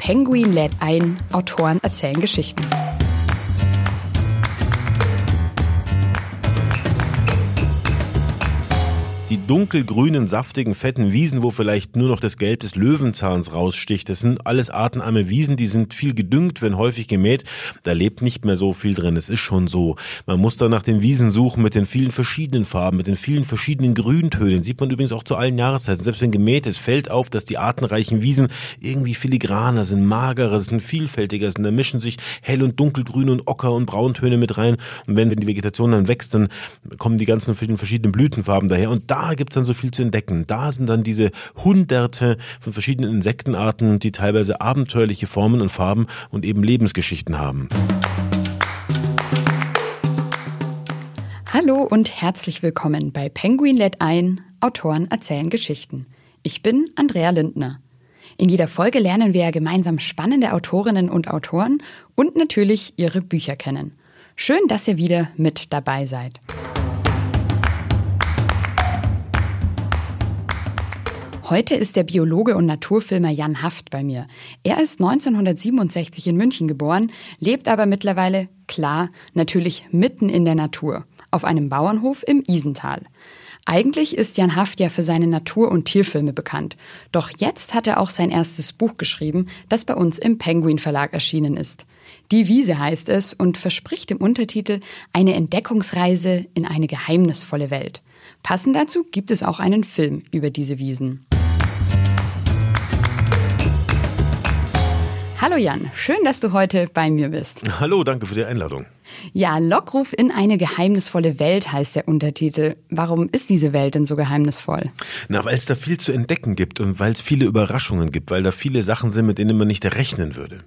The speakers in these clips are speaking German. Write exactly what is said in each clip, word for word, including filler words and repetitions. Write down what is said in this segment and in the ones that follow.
Penguin lädt ein, Autoren erzählen Geschichten. Die dunkelgrünen, saftigen, fetten Wiesen, wo vielleicht nur noch das Gelb des Löwenzahns raussticht, das sind alles artenarme Wiesen, die sind viel gedüngt, werden häufig gemäht. Da lebt nicht mehr so viel drin, es ist schon so. Man muss da nach den Wiesen suchen mit den vielen verschiedenen Farben, mit den vielen verschiedenen Grüntönen. Sieht man übrigens auch zu allen Jahreszeiten. Selbst wenn gemäht ist, fällt auf, dass die artenreichen Wiesen irgendwie filigraner sind, magerer sind, vielfältiger sind. Da mischen sich hell- und dunkelgrüne und Ocker- und Brauntöne mit rein. Und wenn die Vegetation dann wächst, dann kommen die ganzen verschiedenen Blütenfarben daher. Und da gibt's dann so viel zu entdecken. Da sind dann diese Hunderte von verschiedenen Insektenarten, die teilweise abenteuerliche Formen und Farben und eben Lebensgeschichten haben. Hallo und herzlich willkommen bei Penguin lädt ein, Autoren erzählen Geschichten. Ich bin Andrea Lindner. In jeder Folge lernen wir ja gemeinsam spannende Autorinnen und Autoren und natürlich ihre Bücher kennen. Schön, dass ihr wieder mit dabei seid. Heute ist der Biologe und Naturfilmer Jan Haft bei mir. Er ist neunzehnhundertsiebenundsechzig in München geboren, lebt aber mittlerweile, klar, natürlich mitten in der Natur, auf einem Bauernhof im Isental. Eigentlich ist Jan Haft ja für seine Natur- und Tierfilme bekannt. Doch jetzt hat er auch sein erstes Buch geschrieben, das bei uns im Penguin Verlag erschienen ist. Die Wiese heißt es und verspricht im Untertitel eine Entdeckungsreise in eine geheimnisvolle Welt. Passend dazu gibt es auch einen Film über diese Wiesen. Hallo Jan, schön, dass du heute bei mir bist. Hallo, danke für die Einladung. Ja, Lockruf in eine geheimnisvolle Welt heißt der Untertitel. Warum ist diese Welt denn so geheimnisvoll? Na, weil es da viel zu entdecken gibt und weil es viele Überraschungen gibt, weil da viele Sachen sind, mit denen man nicht rechnen würde.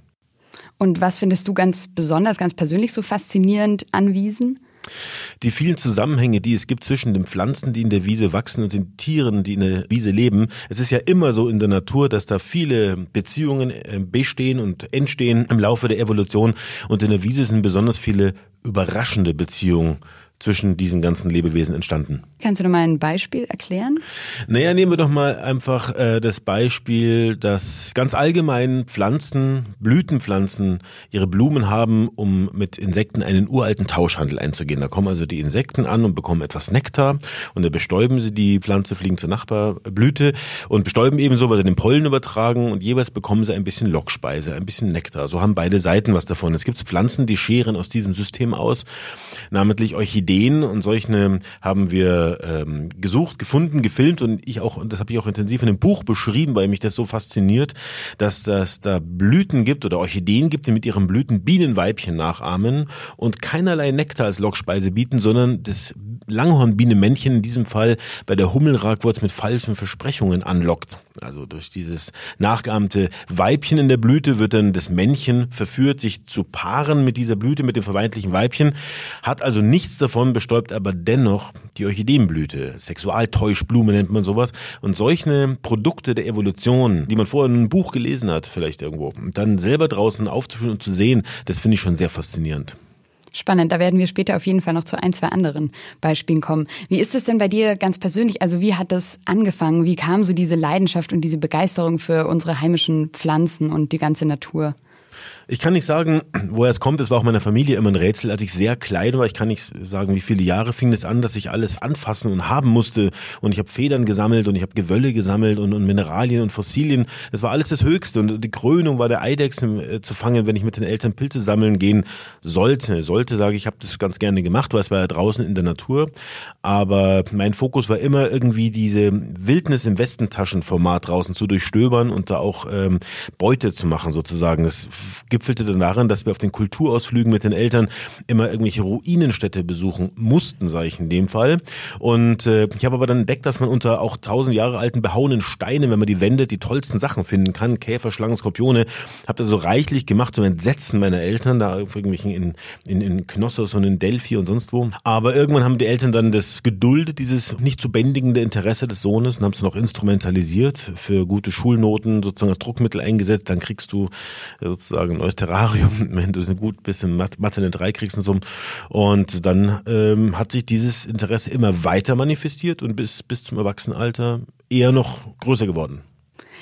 Und was findest du ganz besonders, ganz persönlich so faszinierend an Wiesen? Die vielen Zusammenhänge, die es gibt zwischen den Pflanzen, die in der Wiese wachsen und den Tieren, die in der Wiese leben. Es ist ja immer so in der Natur, dass da viele Beziehungen bestehen und entstehen im Laufe der Evolution. Und in der Wiese sind besonders viele überraschende Beziehungen zwischen diesen ganzen Lebewesen entstanden. Kannst du noch mal ein Beispiel erklären? Naja, nehmen wir doch mal einfach äh, das Beispiel, dass ganz allgemein Pflanzen, Blütenpflanzen ihre Blumen haben, um mit Insekten einen uralten Tauschhandel einzugehen. Da kommen also die Insekten an und bekommen etwas Nektar und dann bestäuben sie die Pflanze, fliegen zur Nachbarblüte und bestäuben ebenso, weil sie den Pollen übertragen und jeweils bekommen sie ein bisschen Lockspeise, ein bisschen Nektar. So haben beide Seiten was davon. Es gibt Pflanzen, die scheren aus diesem System aus, namentlich Orchideen. Und solche haben wir ähm, gesucht, gefunden, gefilmt und ich auch, und das habe ich auch intensiv in dem Buch beschrieben, weil mich das so fasziniert, dass das da Blüten gibt oder Orchideen gibt, die mit ihren Blüten Bienenweibchen nachahmen und keinerlei Nektar als Lockspeise bieten, sondern das Langhornbienenmännchen in diesem Fall bei der Hummelragwurz mit falschen Versprechungen anlockt. Also durch dieses nachgeahmte Weibchen in der Blüte wird dann das Männchen verführt, sich zu paaren mit dieser Blüte, mit dem vermeintlichen Weibchen, hat also nichts davon, bestäubt aber dennoch die Orchideenblüte. Sexualtäuschblume nennt man sowas. Und solche Produkte der Evolution, die man vorher in einem Buch gelesen hat, vielleicht irgendwo, und dann selber draußen aufzuführen und zu sehen, das finde ich schon sehr faszinierend. Spannend, da werden wir später auf jeden Fall noch zu ein, zwei anderen Beispielen kommen. Wie ist es denn bei dir ganz persönlich? Also wie hat das angefangen? Wie kam so diese Leidenschaft und diese Begeisterung für unsere heimischen Pflanzen und die ganze Natur? Ich kann nicht sagen, woher es kommt. Es war auch meiner Familie immer ein Rätsel. Als ich sehr klein war, ich kann nicht sagen, wie viele Jahre fing es an, dass ich alles anfassen und haben musste. Und ich habe Federn gesammelt und ich habe Gewölle gesammelt und, und Mineralien und Fossilien. Das war alles das Höchste. Und die Krönung war der Eidechsen äh, zu fangen, wenn ich mit den Eltern Pilze sammeln gehen sollte. Sollte, sage ich, ich habe das ganz gerne gemacht, weil es war ja draußen in der Natur. Aber mein Fokus war immer irgendwie diese Wildnis im Westentaschenformat draußen zu durchstöbern und da auch ähm, Beute zu machen sozusagen. Das gipfelte dann darin, dass wir auf den Kulturausflügen mit den Eltern immer irgendwelche Ruinenstädte besuchen mussten, sage ich in dem Fall. Und äh, ich habe aber dann entdeckt, dass man unter auch tausend Jahre alten behauenen Steinen, wenn man die wendet, die tollsten Sachen finden kann. Käfer, Schlangen, Skorpione. Habe das so reichlich gemacht zum Entsetzen meiner Eltern, da auf irgendwelchen in, in, in Knossos und in Delphi und sonst wo. Aber irgendwann haben die Eltern dann das geduldet, dieses nicht zu bändigende Interesse des Sohnes und haben es noch instrumentalisiert, für gute Schulnoten sozusagen als Druckmittel eingesetzt. Dann kriegst du sozusagen ein neues Terrarium, wenn du gut bist in Mathe eine drei kriegst und so. Und dann ähm, hat sich dieses Interesse immer weiter manifestiert und bis bis zum Erwachsenenalter eher noch größer geworden.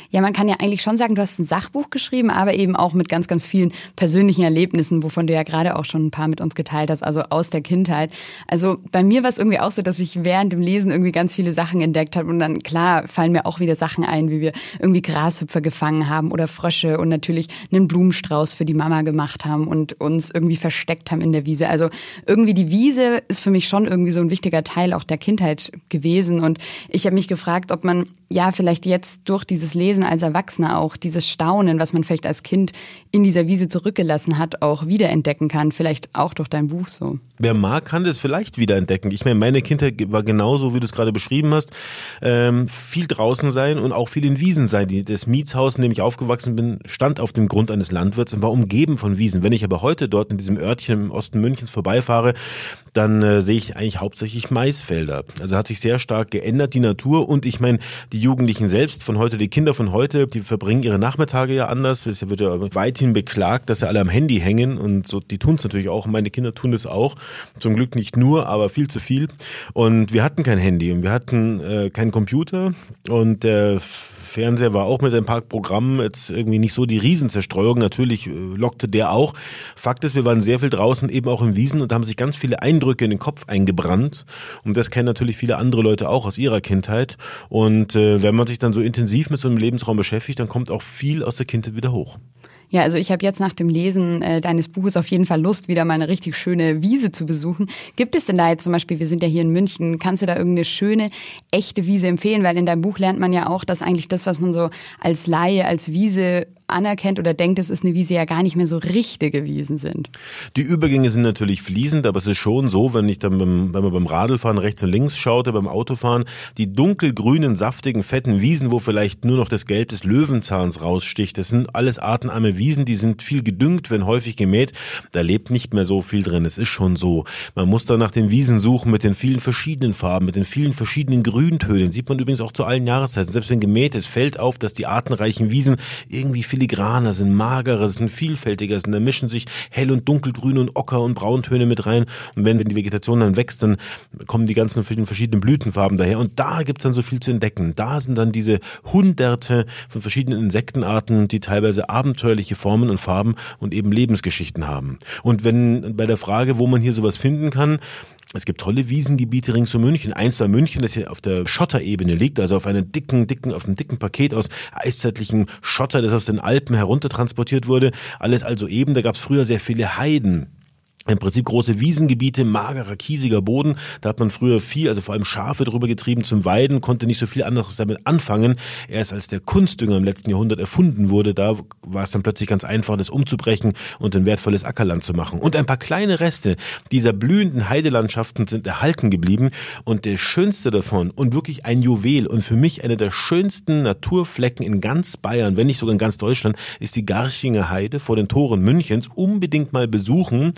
Ja, man kann ja eigentlich schon sagen, du hast ein Sachbuch geschrieben, aber eben auch mit ganz, ganz vielen persönlichen Erlebnissen, wovon du ja gerade auch schon ein paar mit uns geteilt hast, also aus der Kindheit. Also bei mir war es irgendwie auch so, dass ich während dem Lesen irgendwie ganz viele Sachen entdeckt habe und dann, klar, fallen mir auch wieder Sachen ein, wie wir irgendwie Grashüpfer gefangen haben oder Frösche und natürlich einen Blumenstrauß für die Mama gemacht haben und uns irgendwie versteckt haben in der Wiese. Also irgendwie die Wiese ist für mich schon irgendwie so ein wichtiger Teil auch der Kindheit gewesen und ich habe mich gefragt, ob man ja vielleicht jetzt durch dieses Lesen als Erwachsener auch dieses Staunen, was man vielleicht als Kind in dieser Wiese zurückgelassen hat, auch wiederentdecken kann. Vielleicht auch durch dein Buch so. Wer mag, kann das vielleicht wiederentdecken. Ich meine, meine Kindheit war genauso, wie du es gerade beschrieben hast. Ähm, viel draußen sein und auch viel in Wiesen sein. Die, das Mietshaus, in dem ich aufgewachsen bin, stand auf dem Grund eines Landwirts und war umgeben von Wiesen. Wenn ich aber heute dort in diesem Örtchen im Osten Münchens vorbeifahre, dann äh, sehe ich eigentlich hauptsächlich Maisfelder. Also hat sich sehr stark geändert, die Natur. Und ich meine, die Jugendlichen selbst von heute, die Kinder von heute, die verbringen ihre Nachmittage ja anders. Es wird ja weithin beklagt, dass sie alle am Handy hängen und so. Die tun es natürlich auch. Meine Kinder tun es auch. Zum Glück nicht nur, aber viel zu viel. Und wir hatten kein Handy und wir hatten äh, keinen Computer und der Fernseher war auch mit ein paar Programmen jetzt irgendwie nicht so die Riesenzerstreuung. Natürlich äh, lockte der auch. Fakt ist, wir waren sehr viel draußen, eben auch in Wiesen und da haben sich ganz viele Eindrücke in den Kopf eingebrannt. Und das kennen natürlich viele andere Leute auch aus ihrer Kindheit. Und äh, wenn man sich dann so intensiv mit so einem Lebensraum beschäftigt, dann kommt auch viel aus der Kindheit wieder hoch. Ja, also ich habe jetzt nach dem Lesen äh, deines Buches auf jeden Fall Lust, wieder mal eine richtig schöne Wiese zu besuchen. Gibt es denn da jetzt zum Beispiel, wir sind ja hier in München, kannst du da irgendeine schöne, echte Wiese empfehlen? Weil in deinem Buch lernt man ja auch, dass eigentlich das, was man so als Laie, als Wiese anerkennt oder denkt, es ist eine Wiese, ja gar nicht mehr so richtige Wiesen sind. Die Übergänge sind natürlich fließend, aber es ist schon so, wenn ich dann beim, wenn man beim Radlfahren rechts und links schaute, beim Autofahren, die dunkelgrünen, saftigen, fetten Wiesen, wo vielleicht nur noch das Gelb des Löwenzahns raussticht, das sind alles artenarme Wiesen, die sind viel gedüngt, wenn häufig gemäht, da lebt nicht mehr so viel drin, es ist schon so. Man muss da nach den Wiesen suchen mit den vielen verschiedenen Farben, mit den vielen verschiedenen Grüntönen, sieht man übrigens auch zu allen Jahreszeiten, selbst wenn gemäht ist, fällt auf, dass die artenreichen Wiesen irgendwie filigraner sind, magerer sind, vielfältiger sind. Da mischen sich hell- und dunkelgrüne und Ocker- und Brauntöne mit rein. Und wenn die Vegetation dann wächst, dann kommen die ganzen verschiedenen Blütenfarben daher. Und da gibt's dann so viel zu entdecken. Da sind dann diese Hunderte von verschiedenen Insektenarten, die teilweise abenteuerliche Formen und Farben und eben Lebensgeschichten haben. Und wenn bei der Frage, wo man hier sowas finden kann, es gibt tolle Wiesengebiete rings um München. Eins war München, das hier auf der Schotterebene liegt, also auf einer dicken, dicken, auf einem dicken Paket aus eiszeitlichen Schotter, das aus den Alpen heruntertransportiert wurde. Alles also eben, da gab es früher sehr viele Heiden. Im Prinzip große Wiesengebiete, magerer, kiesiger Boden. Da hat man früher Vieh, also vor allem Schafe drüber getrieben zum Weiden, konnte nicht so viel anderes damit anfangen. Erst als der Kunstdünger im letzten Jahrhundert erfunden wurde, da war es dann plötzlich ganz einfach, das umzubrechen und ein wertvolles Ackerland zu machen. Und ein paar kleine Reste dieser blühenden Heidelandschaften sind erhalten geblieben. Und der schönste davon und wirklich ein Juwel und für mich einer der schönsten Naturflecken in ganz Bayern, wenn nicht sogar in ganz Deutschland, ist die Garchinger Heide vor den Toren Münchens. Unbedingt mal besuchen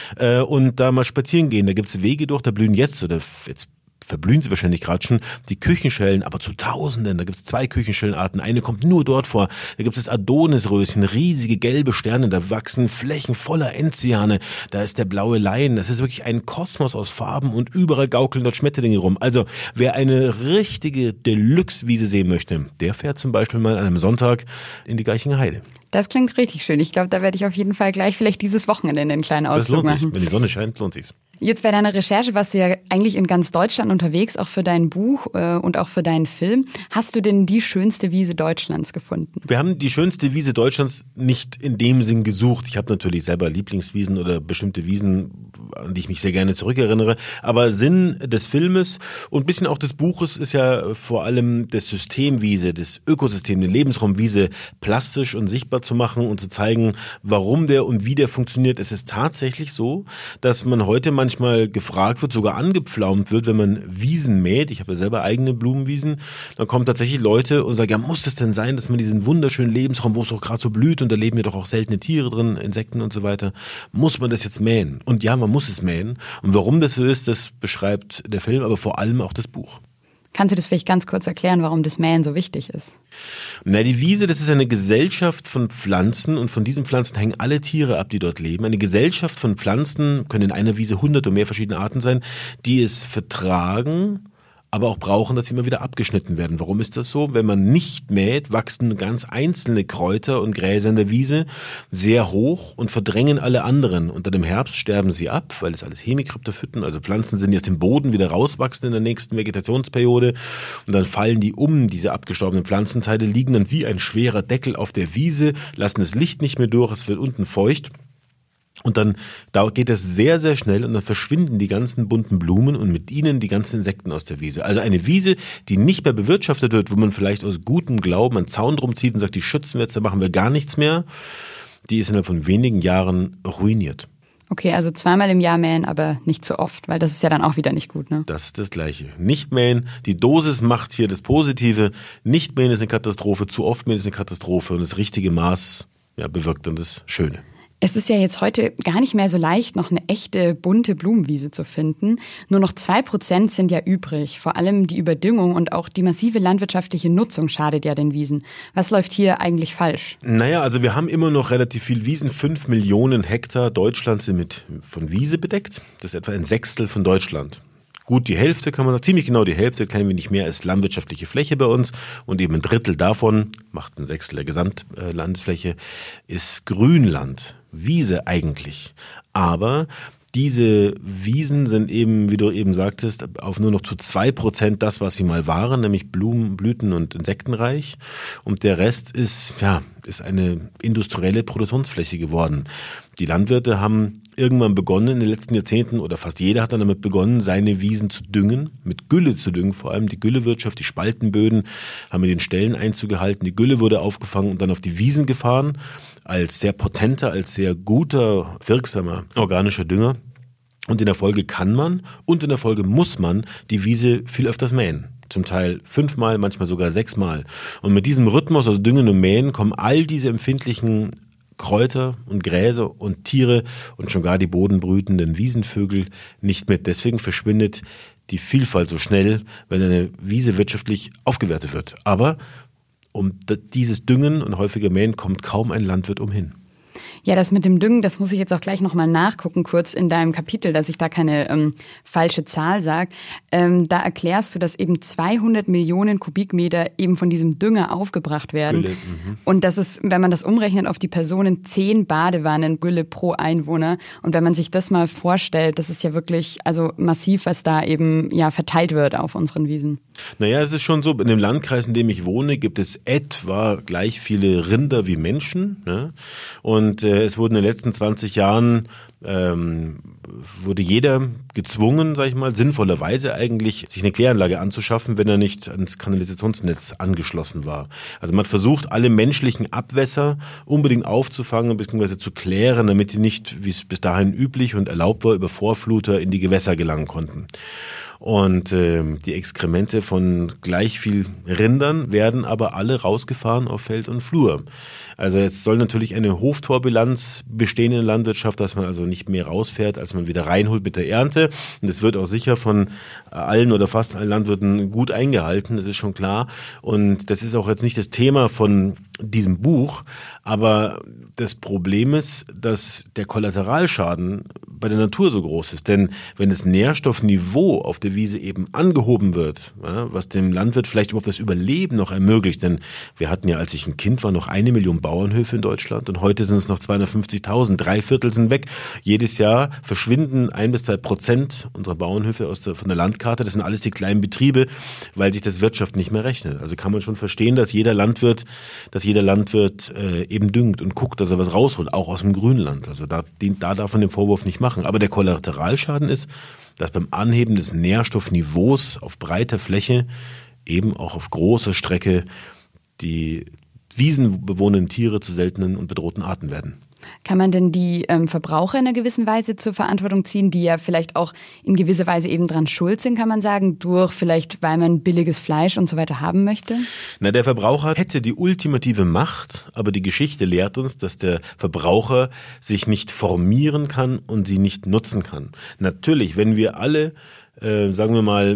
und da mal spazieren gehen. Da gibt's Wege durch, da blühen jetzt oder jetzt verblühen sie wahrscheinlich gerade schon, die Küchenschellen, aber zu Tausenden. Da gibt es zwei Küchenschellenarten. Eine kommt nur dort vor. Da gibt es das Adonisröschen, riesige gelbe Sterne. Da wachsen Flächen voller Enziane. Da ist der blaue Lein. Das ist wirklich ein Kosmos aus Farben und überall gaukeln dort Schmetterlinge rum. Also wer eine richtige Deluxe-Wiese sehen möchte, der fährt zum Beispiel mal an einem Sonntag in die Garchinger Heide. Das klingt richtig schön. Ich glaube, da werde ich auf jeden Fall gleich vielleicht dieses Wochenende einen kleinen Ausflug machen. Das lohnt sich. Wenn die Sonne scheint, lohnt sich's. Jetzt bei deiner Recherche warst du ja eigentlich in ganz Deutschland unterwegs, auch für dein Buch äh, und auch für deinen Film. Hast du denn die schönste Wiese Deutschlands gefunden? Wir haben die schönste Wiese Deutschlands nicht in dem Sinn gesucht. Ich habe natürlich selber Lieblingswiesen oder bestimmte Wiesen, an die ich mich sehr gerne zurückerinnere. Aber Sinn des Filmes und ein bisschen auch des Buches ist ja vor allem das System Wiese, das Ökosystem, den Lebensraum Wiese plastisch und sichtbar zu machen und zu zeigen, warum der und wie der funktioniert. Es ist tatsächlich so, dass man heute mal manchmal gefragt wird, sogar angepflaumt wird, wenn man Wiesen mäht. Ich habe ja selber eigene Blumenwiesen. Dann kommen tatsächlich Leute und sagen, ja, muss es denn sein, dass man diesen wunderschönen Lebensraum, wo es auch gerade so blüht und da leben ja doch auch seltene Tiere drin, Insekten und so weiter, muss man das jetzt mähen? Und ja, man muss es mähen. Und warum das so ist, das beschreibt der Film, aber vor allem auch das Buch. Kannst du das vielleicht ganz kurz erklären, warum das Mähen so wichtig ist? Na, die Wiese, das ist eine Gesellschaft von Pflanzen und von diesen Pflanzen hängen alle Tiere ab, die dort leben. Eine Gesellschaft von Pflanzen, können in einer Wiese hundert und mehr verschiedene Arten sein, die es vertragen, aber auch brauchen, dass sie immer wieder abgeschnitten werden. Warum ist das so? Wenn man nicht mäht, wachsen ganz einzelne Kräuter und Gräser in der Wiese sehr hoch und verdrängen alle anderen. Und dann im Herbst sterben sie ab, weil das alles Hemikryptophyten, also Pflanzen sind, die aus dem Boden wieder rauswachsen in der nächsten Vegetationsperiode. Und dann fallen die um, diese abgestorbenen Pflanzenteile, liegen dann wie ein schwerer Deckel auf der Wiese, lassen das Licht nicht mehr durch, es wird unten feucht. Und dann da geht es sehr, sehr schnell und dann verschwinden die ganzen bunten Blumen und mit ihnen die ganzen Insekten aus der Wiese. Also eine Wiese, die nicht mehr bewirtschaftet wird, wo man vielleicht aus gutem Glauben einen Zaun drum zieht und sagt, die schützen wir jetzt, da machen wir gar nichts mehr, die ist innerhalb von wenigen Jahren ruiniert. Okay, also zweimal im Jahr mähen, aber nicht zu oft, weil das ist ja dann auch wieder nicht gut, ne? Das ist das Gleiche. Nicht mähen, die Dosis macht hier das Positive. Nicht mähen ist eine Katastrophe, zu oft mähen ist eine Katastrophe und das richtige Maß ja, bewirkt dann das Schöne. Es ist ja jetzt heute gar nicht mehr so leicht, noch eine echte bunte Blumenwiese zu finden. Nur noch zwei Prozent sind ja übrig. Vor allem die Überdüngung und auch die massive landwirtschaftliche Nutzung schadet ja den Wiesen. Was läuft hier eigentlich falsch? Naja, also wir haben immer noch relativ viel Wiesen. Fünf Millionen Hektar Deutschland sind mit von Wiese bedeckt. Das ist etwa ein Sechstel von Deutschland. Gut, die Hälfte kann man sagen, ziemlich genau die Hälfte, klein wenig mehr, ist landwirtschaftliche Fläche bei uns und eben ein Drittel davon, macht ein Sechstel der Gesamtlandesfläche, ist Grünland, Wiese eigentlich. Aber diese Wiesen sind eben, wie du eben sagtest, auf nur noch zu zwei Prozent das, was sie mal waren, nämlich Blumen, Blüten und Insektenreich. Und der Rest ist, ja, ist eine industrielle Produktionsfläche geworden. Die Landwirte haben irgendwann begonnen in den letzten Jahrzehnten, oder fast jeder hat dann damit begonnen, seine Wiesen zu düngen, mit Gülle zu düngen, vor allem die Güllewirtschaft, die Spaltenböden haben in den Ställen Einzug gehalten, die Gülle wurde aufgefangen und dann auf die Wiesen gefahren, als sehr potenter, als sehr guter, wirksamer organischer Dünger. Und in der Folge kann man und in der Folge muss man die Wiese viel öfters mähen. Zum Teil fünfmal, manchmal sogar sechsmal. Und mit diesem Rhythmus, also Düngen und Mähen, kommen all diese empfindlichen Kräuter und Gräser und Tiere und schon gar die bodenbrütenden Wiesenvögel nicht mit. Deswegen verschwindet die Vielfalt so schnell, wenn eine Wiese wirtschaftlich aufgewertet wird. Aber um dieses Düngen und häufiger Mähen kommt kaum ein Landwirt umhin. Ja, das mit dem Düngen, das muss ich jetzt auch gleich nochmal nachgucken, kurz in deinem Kapitel, dass ich da keine ähm, falsche Zahl sage. Ähm, da erklärst du, dass eben zweihundert Millionen Kubikmeter eben von diesem Dünger aufgebracht werden. Gülle, mhm. Und das ist, wenn man das umrechnet auf die Personen, zehn Badewannen Gülle pro Einwohner. Und wenn man sich das mal vorstellt, das ist ja wirklich also massiv, was da eben ja verteilt wird auf unseren Wiesen. Naja, es ist schon so, in dem Landkreis, in dem ich wohne, gibt es etwa gleich viele Rinder wie Menschen. Ne? Und äh, es wurden in den letzten zwanzig Jahren, ähm, wurde jeder gezwungen, sag ich mal, sinnvollerweise eigentlich, sich eine Kläranlage anzuschaffen, wenn er nicht ans Kanalisationsnetz angeschlossen war. Also man hat versucht, alle menschlichen Abwässer unbedingt aufzufangen bzw. zu klären, damit die nicht, wie es bis dahin üblich und erlaubt war, über Vorfluter in die Gewässer gelangen konnten. Und äh, die Exkremente von gleich viel Rindern werden aber alle rausgefahren auf Feld und Flur. Also jetzt soll natürlich eine Hoftorbilanz bestehen in der Landwirtschaft, dass man also nicht mehr rausfährt, als man wieder reinholt mit der Ernte. Und das wird auch sicher von allen oder fast allen Landwirten gut eingehalten, das ist schon klar. Und das ist auch jetzt nicht das Thema von diesem Buch, aber das Problem ist, dass der Kollateralschaden bei der Natur so groß ist. Denn wenn das Nährstoffniveau auf der Wiese eben angehoben wird, ja, was dem Landwirt vielleicht überhaupt das Überleben noch ermöglicht, denn wir hatten ja, als ich ein Kind war, noch eine Million Bauernhöfe in Deutschland und heute sind es noch zweihundertfünfzigtausend, drei Viertel sind weg. Jedes Jahr verschwinden ein bis zwei Prozent unserer Bauernhöfe aus der, von der Landkarte. Das sind alles die kleinen Betriebe, weil sich das Wirtschaft nicht mehr rechnet. Also kann man schon verstehen, dass jeder Landwirt, dass jeder Landwirt äh, eben düngt und guckt, dass er was rausholt, auch aus dem Grünland. Also da, den, da darf man den Vorwurf nicht machen. Aber der Kollateralschaden ist, dass beim Anheben des Nährstoffniveaus auf breiter Fläche eben auch auf großer Strecke die wiesenbewohnenden Tiere zu seltenen und bedrohten Arten werden. Kann man denn die ähm, Verbraucher in einer gewissen Weise zur Verantwortung ziehen, die ja vielleicht auch in gewisser Weise eben dran schuld sind, kann man sagen, durch vielleicht, weil man billiges Fleisch und so weiter haben möchte? Na, der Verbraucher hätte die ultimative Macht, aber die Geschichte lehrt uns, dass der Verbraucher sich nicht formieren kann und sie nicht nutzen kann. Natürlich, wenn wir alle, äh, sagen wir mal,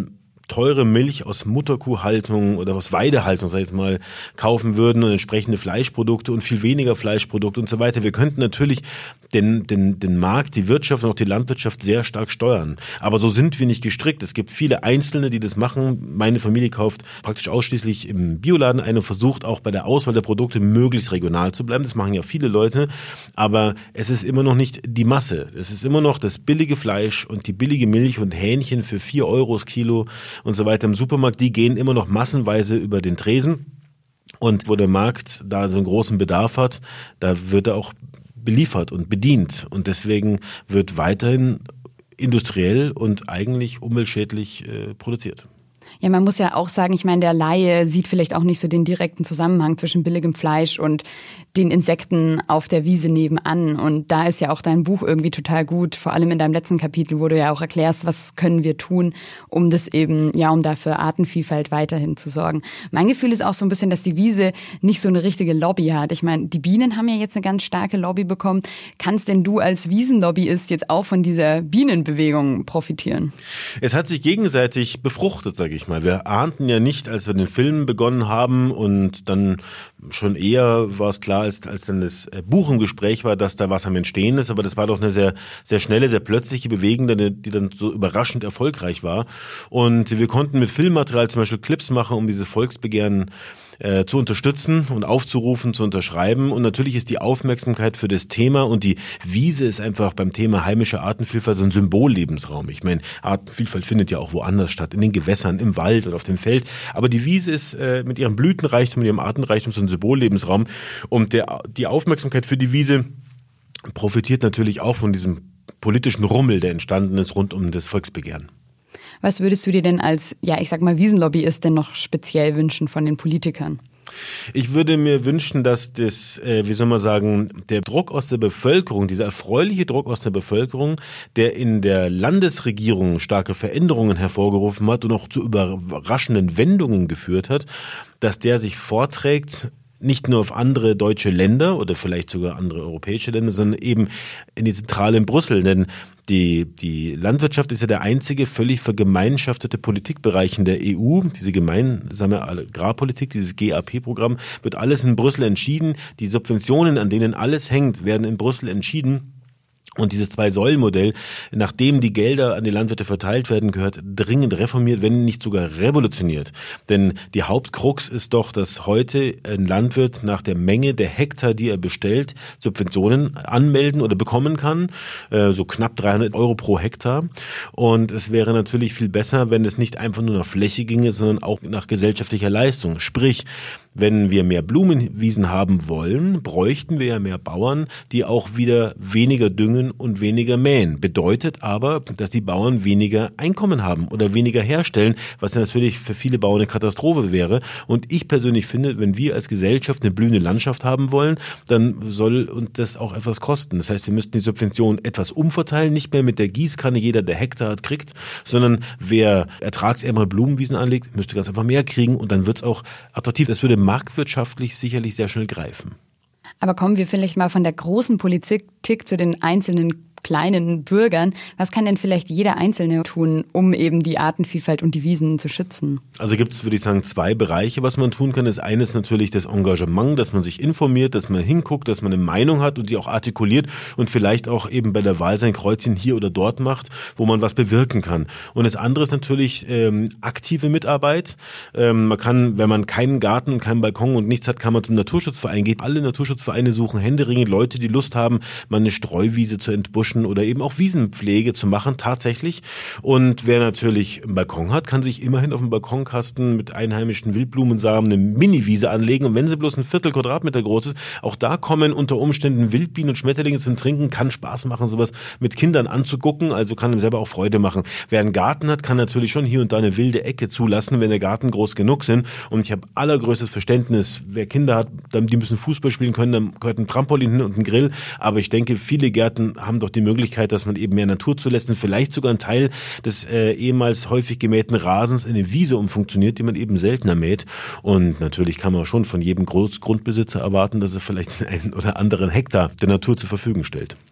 teure Milch aus Mutterkuhhaltung oder aus Weidehaltung, sag ich jetzt mal, kaufen würden und entsprechende Fleischprodukte und viel weniger Fleischprodukte und so weiter. Wir könnten natürlich den, den, den Markt, die Wirtschaft und auch die Landwirtschaft sehr stark steuern. Aber so sind wir nicht gestrickt. Es gibt viele Einzelne, die das machen. Meine Familie kauft praktisch ausschließlich im Bioladen ein und versucht auch bei der Auswahl der Produkte möglichst regional zu bleiben. Das machen ja viele Leute. Aber es ist immer noch nicht die Masse. Es ist immer noch das billige Fleisch und die billige Milch und Hähnchen für vier Euro das Kilo und so weiter im Supermarkt. Die gehen immer noch massenweise über den Tresen. Und wo der Markt da so einen großen Bedarf hat, da wird er auch beliefert und bedient. Und deswegen wird weiterhin industriell und eigentlich umweltschädlich äh, produziert. Ja, man muss ja auch sagen, ich meine, der Laie sieht vielleicht auch nicht so den direkten Zusammenhang zwischen billigem Fleisch und den Insekten auf der Wiese nebenan. Und da ist ja auch dein Buch irgendwie total gut, vor allem in deinem letzten Kapitel, wo du ja auch erklärst, was können wir tun, um das eben, ja, um dafür Artenvielfalt weiterhin zu sorgen. Mein Gefühl ist auch so ein bisschen, dass die Wiese nicht so eine richtige Lobby hat. Ich meine, die Bienen haben ja jetzt eine ganz starke Lobby bekommen. Kannst denn du als Wiesenlobbyist jetzt auch von dieser Bienenbewegung profitieren? Es hat sich gegenseitig befruchtet, sage ich mal. Wir ahnten ja nicht, als wir den Film begonnen haben und dann schon eher war es klar, als, als dann das Buch im Gespräch war, dass da was am Entstehen ist, aber das war doch eine sehr, sehr schnelle, sehr plötzliche Bewegung, die dann so überraschend erfolgreich war. Und wir konnten mit Filmmaterial zum Beispiel Clips machen, um dieses Volksbegehren äh, zu unterstützen und aufzurufen, zu unterschreiben. Und natürlich ist die Aufmerksamkeit für das Thema und die Wiese ist einfach beim Thema heimische Artenvielfalt so ein Symbollebensraum. Ich meine, Artenvielfalt findet ja auch woanders statt, in den Gewässern, im Wald und auf dem Feld. Aber die Wiese ist äh, mit ihrem Blütenreichtum, mit ihrem Artenreichtum so ein Symbollebensraum. Und der, die Aufmerksamkeit für die Wiese profitiert natürlich auch von diesem politischen Rummel, der entstanden ist rund um das Volksbegehren. Was würdest du dir denn als, ja, ich sag mal, Wiesenlobbyist denn noch speziell wünschen von den Politikern? Ich würde mir wünschen, dass das, äh, wie soll man sagen, der Druck aus der Bevölkerung, dieser erfreuliche Druck aus der Bevölkerung, der in der Landesregierung starke Veränderungen hervorgerufen hat und auch zu überraschenden Wendungen geführt hat, dass der sich vorträgt, nicht nur auf andere deutsche Länder oder vielleicht sogar andere europäische Länder, sondern eben in die Zentrale in Brüssel. Denn die, die Landwirtschaft ist ja der einzige völlig vergemeinschaftete Politikbereich in der E U. Diese gemeinsame Agrarpolitik, dieses G A P-Programm, wird alles in Brüssel entschieden. Die Subventionen, an denen alles hängt, werden in Brüssel entschieden. Und dieses Zwei-Säulen-Modell, nachdem die Gelder an die Landwirte verteilt werden, gehört dringend reformiert, wenn nicht sogar revolutioniert. Denn die Hauptkrux ist doch, dass heute ein Landwirt nach der Menge der Hektar, die er bestellt, Subventionen anmelden oder bekommen kann, so knapp dreihundert Euro pro Hektar. Und es wäre natürlich viel besser, wenn es nicht einfach nur nach Fläche ginge, sondern auch nach gesellschaftlicher Leistung. Sprich, wenn wir mehr Blumenwiesen haben wollen, bräuchten wir ja mehr Bauern, die auch wieder weniger düngen und weniger mähen. Bedeutet aber, dass die Bauern weniger Einkommen haben oder weniger herstellen, was natürlich für viele Bauern eine Katastrophe wäre. Und ich persönlich finde, wenn wir als Gesellschaft eine blühende Landschaft haben wollen, dann soll uns das auch etwas kosten. Das heißt, wir müssten die Subventionen etwas umverteilen, nicht mehr mit der Gießkanne jeder, der Hektar hat, kriegt, sondern wer ertragsärmere Blumenwiesen anlegt, müsste ganz einfach mehr kriegen und dann wird es auch attraktiv. Das würde marktwirtschaftlich sicherlich sehr schnell greifen. Aber kommen wir vielleicht mal von der großen Politik zu den einzelnen kleinen Bürgern. Was kann denn vielleicht jeder Einzelne tun, um eben die Artenvielfalt und die Wiesen zu schützen? Also gibt es, würde ich sagen, zwei Bereiche, was man tun kann. Das eine ist natürlich das Engagement, dass man sich informiert, dass man hinguckt, dass man eine Meinung hat und die auch artikuliert und vielleicht auch eben bei der Wahl sein Kreuzchen hier oder dort macht, wo man was bewirken kann. Und das andere ist natürlich ähm, aktive Mitarbeit. Ähm, man kann, wenn man keinen Garten und keinen Balkon und nichts hat, kann man zum Naturschutzverein gehen. Alle Naturschutzvereine suchen händeringend Leute, die Lust haben, mal eine Streuwiese zu entbuschen oder eben auch Wiesenpflege zu machen, tatsächlich. Und wer natürlich einen Balkon hat, kann sich immerhin auf dem Balkonkasten mit einheimischen Wildblumensamen eine Mini-Wiese anlegen. Und wenn sie bloß ein Viertel Quadratmeter groß ist, auch da kommen unter Umständen Wildbienen und Schmetterlinge zum Trinken. Kann Spaß machen, sowas mit Kindern anzugucken, also kann ihm selber auch Freude machen. Wer einen Garten hat, kann natürlich schon hier und da eine wilde Ecke zulassen, wenn der Garten groß genug sind. Und ich habe allergrößtes Verständnis, wer Kinder hat, die müssen Fußball spielen können, dann gehört ein Trampolin hin und ein Grill. Aber ich denke, viele Gärten haben doch die Möglichkeit, dass man eben mehr Natur zulässt und vielleicht sogar einen Teil des äh, ehemals häufig gemähten Rasens in eine Wiese umfunktioniert, die man eben seltener mäht. Und natürlich kann man schon von jedem Großgrundbesitzer erwarten, dass er vielleicht einen oder anderen Hektar der Natur zur Verfügung stellt.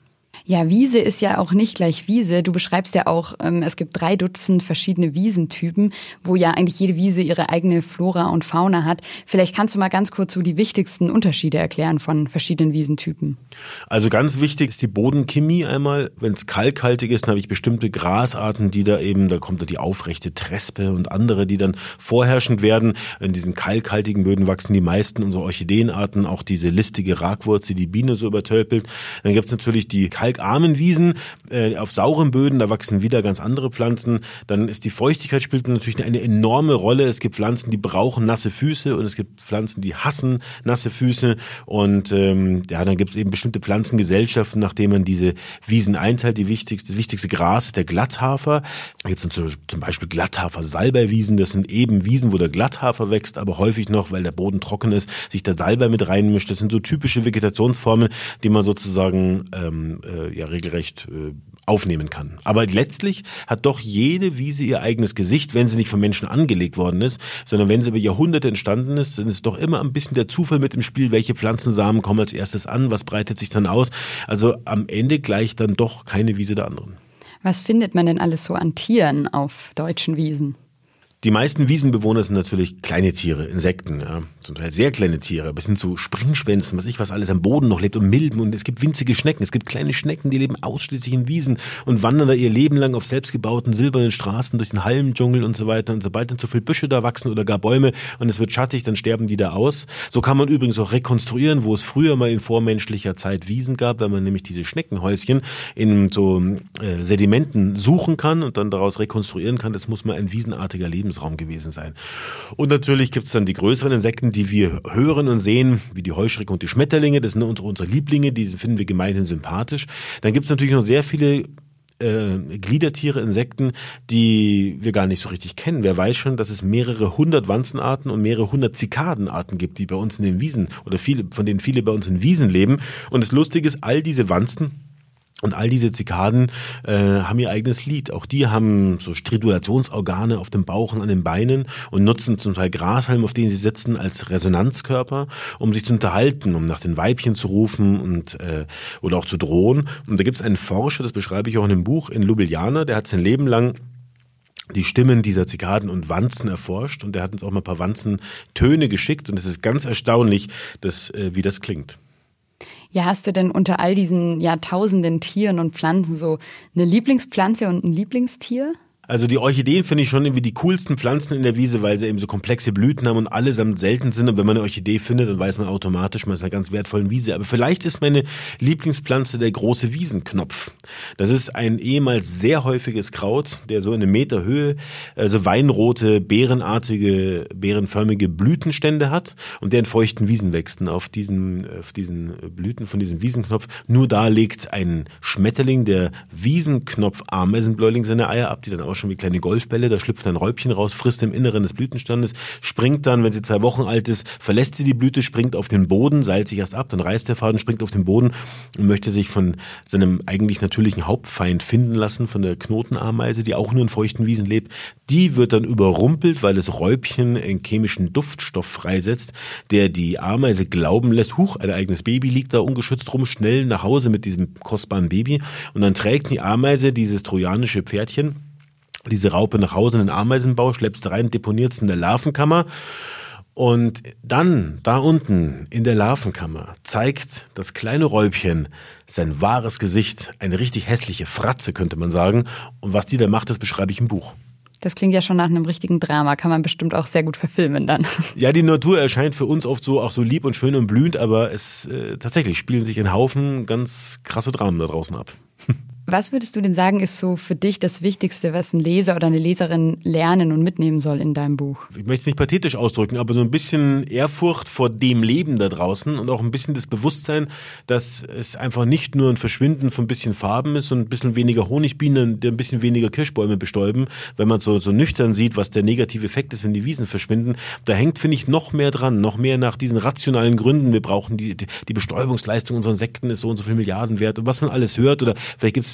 Ja, Wiese ist ja auch nicht gleich Wiese. Du beschreibst ja auch, ähm, es gibt drei Dutzend verschiedene Wiesentypen, wo ja eigentlich jede Wiese ihre eigene Flora und Fauna hat. Vielleicht kannst du mal ganz kurz so die wichtigsten Unterschiede erklären von verschiedenen Wiesentypen. Also ganz wichtig ist die Bodenchemie einmal. Wenn es kalkhaltig ist, dann habe ich bestimmte Grasarten, die da eben, da kommt da die aufrechte Trespe und andere, die dann vorherrschend werden. In diesen kalkhaltigen Böden wachsen die meisten unserer Orchideenarten, auch diese listige Ragwurz, die die Biene so übertölpelt. Dann gibt es natürlich die kalk armen Wiesen, äh, auf sauren Böden, da wachsen wieder ganz andere Pflanzen. Dann ist die Feuchtigkeit spielt natürlich eine enorme Rolle. Es gibt Pflanzen, die brauchen nasse Füße und es gibt Pflanzen, die hassen nasse Füße. Und ähm, ja, dann gibt es eben bestimmte Pflanzengesellschaften, nachdem man diese Wiesen einteilt. Die wichtigste, das wichtigste Gras ist der Glatthafer. Da gibt es zum Beispiel Glatthafer-Salbeiwiesen. Das sind eben Wiesen, wo der Glatthafer wächst, aber häufig noch, weil der Boden trocken ist, sich der Salbei mit reinmischt. Das sind so typische Vegetationsformen, die man sozusagen ähm, äh, ja regelrecht äh, aufnehmen kann. Aber letztlich hat doch jede Wiese ihr eigenes Gesicht, wenn sie nicht von Menschen angelegt worden ist, sondern wenn sie über Jahrhunderte entstanden ist, dann ist doch immer ein bisschen der Zufall mit im Spiel, welche Pflanzensamen kommen als erstes an, was breitet sich dann aus. Also am Ende gleicht dann doch keine Wiese der anderen. Was findet man denn alles so an Tieren auf deutschen Wiesen? Die meisten Wiesenbewohner sind natürlich kleine Tiere, Insekten, ja, zum Teil sehr kleine Tiere, bis hin zu Springschwänzen, was ich was alles am Boden noch lebt und Milben, und es gibt winzige Schnecken, es gibt kleine Schnecken, die leben ausschließlich in Wiesen und wandern da ihr Leben lang auf selbstgebauten silbernen Straßen durch den Halmdschungel und so weiter, und sobald dann zu viel Büsche da wachsen oder gar Bäume und es wird schattig, dann sterben die da aus. So kann man übrigens auch rekonstruieren, wo es früher mal in vormenschlicher Zeit Wiesen gab, wenn man nämlich diese Schneckenhäuschen in so äh, Sedimenten suchen kann und dann daraus rekonstruieren kann. Das muss mal ein wiesenartiger Leben Lebensraum gewesen sein. Und natürlich gibt es dann die größeren Insekten, die wir hören und sehen, wie die Heuschrecken und die Schmetterlinge. Das sind unsere, unsere Lieblinge, die finden wir gemeinhin sympathisch. Dann gibt es natürlich noch sehr viele äh, Gliedertiere, Insekten, die wir gar nicht so richtig kennen. Wer weiß schon, dass es mehrere hundert Wanzenarten und mehrere hundert Zikadenarten gibt, die bei uns in den Wiesen, oder viele, von denen viele bei uns in Wiesen leben. Und das Lustige ist, all diese Wanzen und all diese Zikaden äh, haben ihr eigenes Lied. Auch die haben so Stridulationsorgane auf dem Bauch und an den Beinen und nutzen zum Teil Grashalme, auf denen sie sitzen, als Resonanzkörper, um sich zu unterhalten, um nach den Weibchen zu rufen und äh, oder auch zu drohen. Und da gibt es einen Forscher, das beschreibe ich auch in dem Buch, in Ljubljana, der hat sein Leben lang die Stimmen dieser Zikaden und Wanzen erforscht, und der hat uns auch mal ein paar Wanzentöne geschickt, und es ist ganz erstaunlich, dass, äh, wie das klingt. Ja, hast du denn unter all diesen Jahrtausenden Tieren und Pflanzen so eine Lieblingspflanze und ein Lieblingstier? Also die Orchideen finde ich schon irgendwie die coolsten Pflanzen in der Wiese, weil sie eben so komplexe Blüten haben und allesamt selten sind. Und wenn man eine Orchidee findet, dann weiß man automatisch, man ist in einer ganz wertvollen Wiese. Aber vielleicht ist meine Lieblingspflanze der große Wiesenknopf. Das ist ein ehemals sehr häufiges Kraut, der so in einem Meter Höhe, also weinrote, beerenartige, beerenförmige Blütenstände hat und der in feuchten Wiesen wächst. Und auf diesen, auf diesen Blüten von diesem Wiesenknopf, nur da legt ein Schmetterling, der Wiesenknopf-Ameisenbläuling, seine Eier ab, die dann auch schon wie kleine Golfbälle, da schlüpft ein Räubchen raus, frisst im Inneren des Blütenstandes, springt dann, wenn sie zwei Wochen alt ist, verlässt sie die Blüte, springt auf den Boden, seilt sich erst ab, dann reißt der Faden, springt auf den Boden und möchte sich von seinem eigentlich natürlichen Hauptfeind finden lassen, von der Knotenameise, die auch nur in feuchten Wiesen lebt. Die wird dann überrumpelt, weil das Räubchen einen chemischen Duftstoff freisetzt, der die Ameise glauben lässt, huch, ein eigenes Baby liegt da ungeschützt rum, schnell nach Hause mit diesem kostbaren Baby, und dann trägt die Ameise dieses trojanische Pferdchen, diese Raupe, nach Hause in den Ameisenbau, schleppst da rein, deponierst in der Larvenkammer, und dann, da unten in der Larvenkammer, zeigt das kleine Räubchen sein wahres Gesicht, eine richtig hässliche Fratze, könnte man sagen, und was die da macht, das beschreibe ich im Buch. Das klingt ja schon nach einem richtigen Drama, kann man bestimmt auch sehr gut verfilmen dann. Ja, die Natur erscheint für uns oft so auch so lieb und schön und blühend, aber es äh, tatsächlich spielen sich in Haufen ganz krasse Dramen da draußen ab. Was würdest du denn sagen, ist so für dich das Wichtigste, was ein Leser oder eine Leserin lernen und mitnehmen soll in deinem Buch? Ich möchte es nicht pathetisch ausdrücken, aber so ein bisschen Ehrfurcht vor dem Leben da draußen und auch ein bisschen das Bewusstsein, dass es einfach nicht nur ein Verschwinden von ein bisschen Farben ist und ein bisschen weniger Honigbienen, ein bisschen weniger Kirschbäume bestäuben, wenn man so, so nüchtern sieht, was der negative Effekt ist, wenn die Wiesen verschwinden. Da hängt, finde ich, noch mehr dran, noch mehr nach diesen rationalen Gründen. Wir brauchen die, die Bestäubungsleistung unserer Insekten ist so und so viel Milliarden wert, und was man alles hört, oder vielleicht gibt es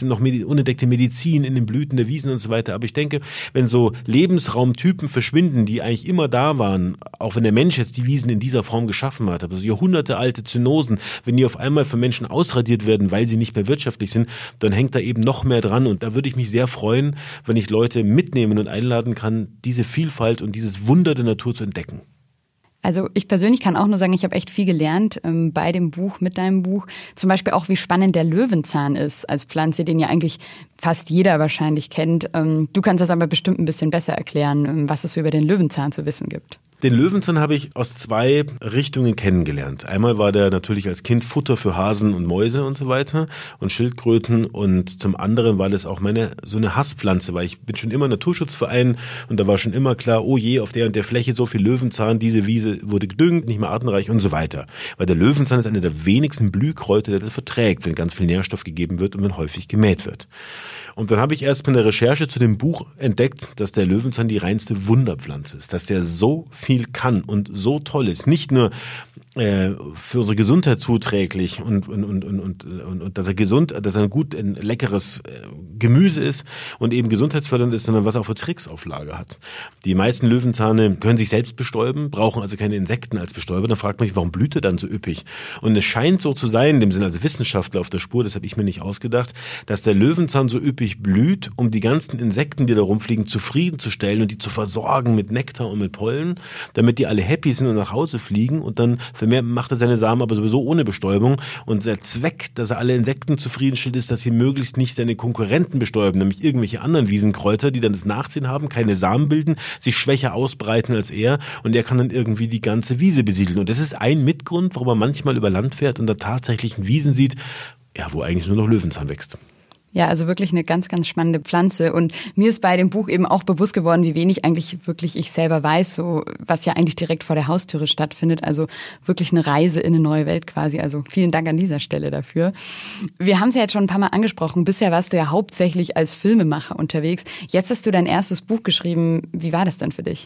noch Medi- unentdeckte Medizin in den Blüten der Wiesen und so weiter. Aber ich denke, wenn so Lebensraumtypen verschwinden, die eigentlich immer da waren, auch wenn der Mensch jetzt die Wiesen in dieser Form geschaffen hat, aber so jahrhundertealte Zynosen, wenn die auf einmal von Menschen ausradiert werden, weil sie nicht mehr wirtschaftlich sind, dann hängt da eben noch mehr dran. Und da würde ich mich sehr freuen, wenn ich Leute mitnehmen und einladen kann, diese Vielfalt und dieses Wunder der Natur zu entdecken. Also ich persönlich kann auch nur sagen, ich habe echt viel gelernt ähm, bei dem Buch, mit deinem Buch. Zum Beispiel auch, wie spannend der Löwenzahn ist als Pflanze, den ja eigentlich fast jeder wahrscheinlich kennt. Ähm, du kannst das aber bestimmt ein bisschen besser erklären, ähm, was es über den Löwenzahn zu wissen gibt. Den Löwenzahn habe ich aus zwei Richtungen kennengelernt. Einmal war der natürlich als Kind Futter für Hasen und Mäuse und so weiter und Schildkröten, und zum anderen war das auch meine so eine Hasspflanze, weil ich bin schon immer Naturschutzverein und da war schon immer klar, oh je, auf der und der Fläche so viel Löwenzahn, diese Wiese wurde gedüngt, nicht mehr artenreich und so weiter. Weil der Löwenzahn ist einer der wenigsten Blühkräuter, der das verträgt, wenn ganz viel Nährstoff gegeben wird und wenn häufig gemäht wird. Und dann habe ich erst bei der Recherche zu dem Buch entdeckt, dass der Löwenzahn die reinste Wunderpflanze ist, dass der so viel kann und so toll ist. Nicht nur äh, für unsere Gesundheit zuträglich und und und und und, und, und dass er gesund, dass er ein gut, ein leckeres äh, Gemüse ist und eben gesundheitsfördernd ist, sondern was er auch für Tricks auf Lager hat. Die meisten Löwenzahne können sich selbst bestäuben, brauchen also keine Insekten als Bestäuber. Dann fragt man sich, warum blüht er dann so üppig? Und es scheint so zu sein, in dem Sinne als Wissenschaftler auf der Spur, das habe ich mir nicht ausgedacht, dass der Löwenzahn so üppig blüht, um die ganzen Insekten, die da rumfliegen, zufriedenzustellen und die zu versorgen mit Nektar und mit Pollen, damit die alle happy sind und nach Hause fliegen, und dann vermehrt macht er seine Samen aber sowieso ohne Bestäubung, und der Zweck, dass er alle Insekten zufriedenstellt, ist, dass sie möglichst nicht seine Konkurrenten bestäuben, nämlich irgendwelche anderen Wiesenkräuter, die dann das Nachziehen haben, keine Samen bilden, sich schwächer ausbreiten als er, und er kann dann irgendwie die ganze Wiese besiedeln. Und das ist ein Mitgrund, warum man manchmal über Land fährt und da tatsächlich Wiesen sieht, ja, wo eigentlich nur noch Löwenzahn wächst. Ja, also wirklich eine ganz, ganz spannende Pflanze. Und mir ist bei dem Buch eben auch bewusst geworden, wie wenig eigentlich wirklich ich selber weiß, so was ja eigentlich direkt vor der Haustüre stattfindet. Also wirklich eine Reise in eine neue Welt quasi. Also vielen Dank an dieser Stelle dafür. Wir haben es ja jetzt schon ein paar Mal angesprochen. Bisher warst du ja hauptsächlich als Filmemacher unterwegs. Jetzt hast du dein erstes Buch geschrieben. Wie war das denn für dich?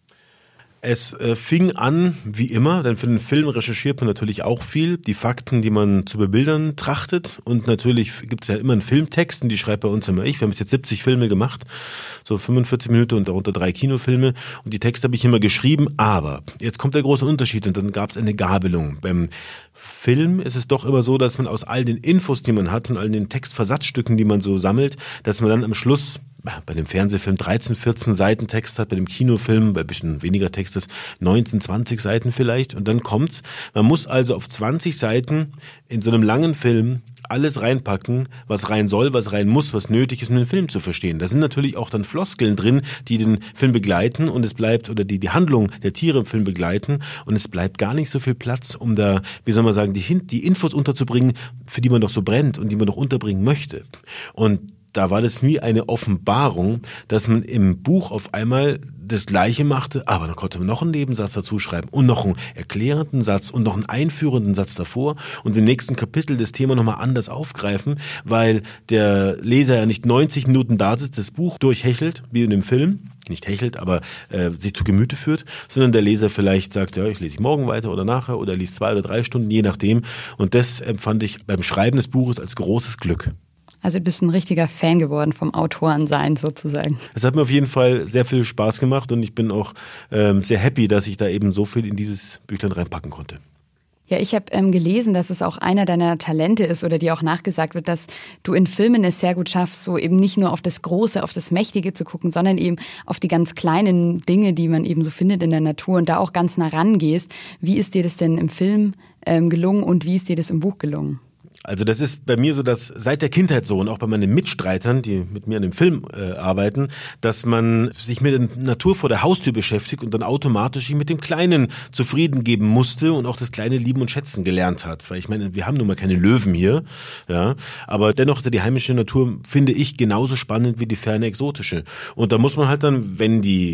Es äh, fing an, wie immer, denn für den Film recherchiert man natürlich auch viel, die Fakten, die man zu bebildern trachtet, und natürlich gibt es ja immer einen Filmtext, und die schreibt bei uns immer ich. Wir haben bis jetzt siebzig Filme gemacht, so fünfundvierzig Minuten und darunter drei Kinofilme, und die Texte habe ich immer geschrieben, aber jetzt kommt der große Unterschied, und dann gab es eine Gabelung. Beim Film ist es doch immer so, dass man aus all den Infos, die man hat und all den Textversatzstücken, die man so sammelt, dass man dann am Schluss bei dem Fernsehfilm dreizehn, vierzehn Seiten Text hat, bei dem Kinofilm, bei ein bisschen weniger Text ist, neunzehn, zwanzig Seiten vielleicht, und dann kommt's. Man muss also auf zwanzig Seiten in so einem langen Film alles reinpacken, was rein soll, was rein muss, was nötig ist, um den Film zu verstehen. Da sind natürlich auch dann Floskeln drin, die den Film begleiten, und es bleibt, oder die die Handlung der Tiere im Film begleiten, und es bleibt gar nicht so viel Platz, um da, wie soll man sagen, die, die Infos unterzubringen, für die man doch so brennt und die man doch unterbringen möchte. Und da war das wie eine Offenbarung, dass man im Buch auf einmal das Gleiche machte, aber dann konnte man noch einen Nebensatz dazu schreiben und noch einen erklärenden Satz und noch einen einführenden Satz davor und im nächsten Kapitel das Thema nochmal anders aufgreifen, weil der Leser ja nicht neunzig Minuten da sitzt, das Buch durchhechelt, wie in dem Film, nicht hechelt, aber äh, sich zu Gemüte führt, sondern der Leser vielleicht sagt, ja, ich lese morgen weiter oder nachher oder liest zwei oder drei Stunden, je nachdem. Und das empfand ich beim Schreiben des Buches als großes Glück. Also du bist ein richtiger Fan geworden vom Autorensein sozusagen. Es hat mir auf jeden Fall sehr viel Spaß gemacht, und ich bin auch ähm, sehr happy, dass ich da eben so viel in dieses Büchlein reinpacken konnte. Ja, ich habe ähm, gelesen, dass es auch einer deiner Talente ist oder dir auch nachgesagt wird, dass du in Filmen es sehr gut schaffst, so eben nicht nur auf das Große, auf das Mächtige zu gucken, sondern eben auf die ganz kleinen Dinge, die man eben so findet in der Natur, und da auch ganz nah rangehst. Wie ist dir das denn im Film ähm, gelungen und wie ist dir das im Buch gelungen? Also das ist bei mir so, dass seit der Kindheit so, und auch bei meinen Mitstreitern, die mit mir an dem Film äh, arbeiten, dass man sich mit der Natur vor der Haustür beschäftigt und dann automatisch sich mit dem Kleinen zufrieden geben musste und auch das Kleine lieben und schätzen gelernt hat. Weil ich meine, wir haben nun mal keine Löwen hier, ja, aber dennoch ist die heimische Natur, finde ich, genauso spannend wie die ferne exotische. Und da muss man halt dann, wenn die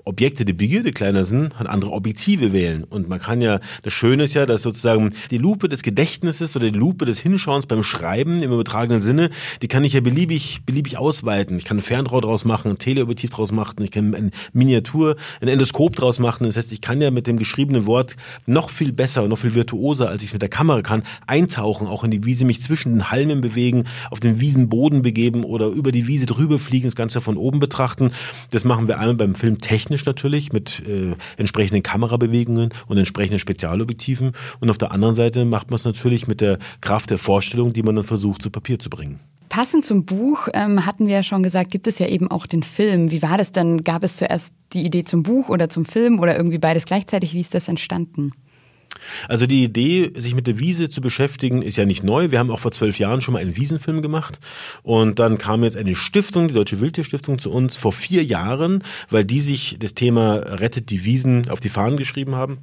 Objekte der Begierde kleiner sind, halt andere Objektive wählen. Und man kann ja, das Schöne ist ja, dass sozusagen die Lupe des Gedächtnisses oder die Lupe des Hinschauens beim Schreiben im übertragenen Sinne, die kann ich ja beliebig, beliebig ausweiten. Ich kann ein Fernrohr draus machen, ein Teleobjektiv draus machen, ich kann eine Miniatur, ein Endoskop draus machen. Das heißt, ich kann ja mit dem geschriebenen Wort noch viel besser und noch viel virtuoser, als ich es mit der Kamera kann, eintauchen, auch in die Wiese, mich zwischen den Halmen bewegen, auf den Wiesenboden begeben oder über die Wiese drüber fliegen, das Ganze von oben betrachten. Das machen wir einmal beim Film technisch natürlich mit äh, entsprechenden Kamerabewegungen und entsprechenden Spezialobjektiven. Und auf der anderen Seite macht man es natürlich mit der Kraft der Vorstellung, die man dann versucht, zu Papier zu bringen. Passend zum Buch, ähm, hatten wir ja schon gesagt, gibt es ja eben auch den Film. Wie war das dann? Gab es zuerst die Idee zum Buch oder zum Film oder irgendwie beides gleichzeitig? Wie ist das entstanden? Also die Idee, sich mit der Wiese zu beschäftigen, ist ja nicht neu. Wir haben auch vor zwölf Jahren schon mal einen Wiesenfilm gemacht. Und dann kam jetzt eine Stiftung, die Deutsche Wildtierstiftung, zu uns vor vier Jahren, weil die sich das Thema Rettet die Wiesen auf die Fahnen geschrieben haben.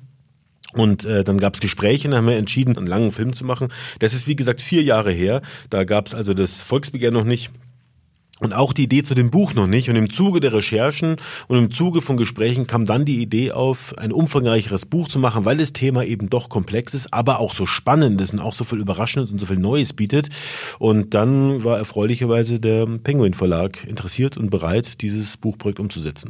Und äh, dann gab es Gespräche, dann haben wir entschieden, einen langen Film zu machen. Das ist wie gesagt vier Jahre her. Da gab es also das Volksbegehren noch nicht. Und auch die Idee zu dem Buch noch nicht. Und im Zuge der Recherchen und im Zuge von Gesprächen kam dann die Idee auf, ein umfangreicheres Buch zu machen, weil das Thema eben doch komplex ist, aber auch so spannend ist und auch so viel Überraschendes und so viel Neues bietet. Und dann war erfreulicherweise der Penguin Verlag interessiert und bereit, dieses Buchprojekt umzusetzen.